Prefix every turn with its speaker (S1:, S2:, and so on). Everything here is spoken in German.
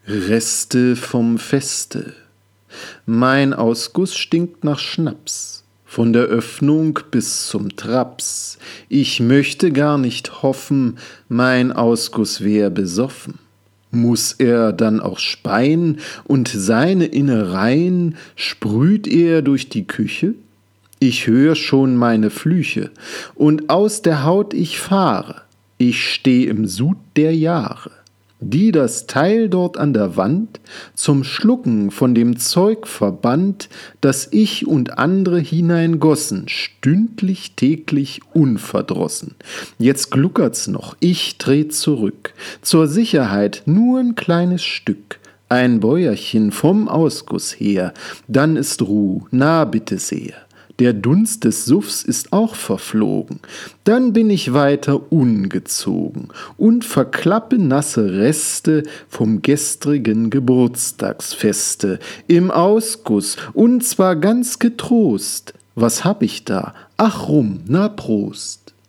S1: Reste vom Feste. Mein Ausguss stinkt nach Schnaps, von der Öffnung bis zum Traps. Ich möchte gar nicht hoffen, mein Ausguss wär besoffen. Muß er dann auch speien und seine Innereien sprüht er durch die Küche? Ich hör schon meine Flüche und aus der Haut ich fahre. Ich steh im Sud der Jahre, die das Teil dort an der Wand zum Schlucken von dem Zeug verbannt, das ich und andere hineingossen, stündlich, täglich, unverdrossen. Jetzt gluckert's noch, ich tret zurück, zur Sicherheit nur ein kleines Stück, ein Bäuerchen vom Ausguss her, dann ist Ruh, na bitte sehr. Der Dunst des Suffs ist auch verflogen, dann bin ich weiter ungezogen und verklappe nasse Reste vom gestrigen Geburtstagsfeste im Ausguss und zwar ganz getrost. Was hab ich da? Ach rum, na Prost!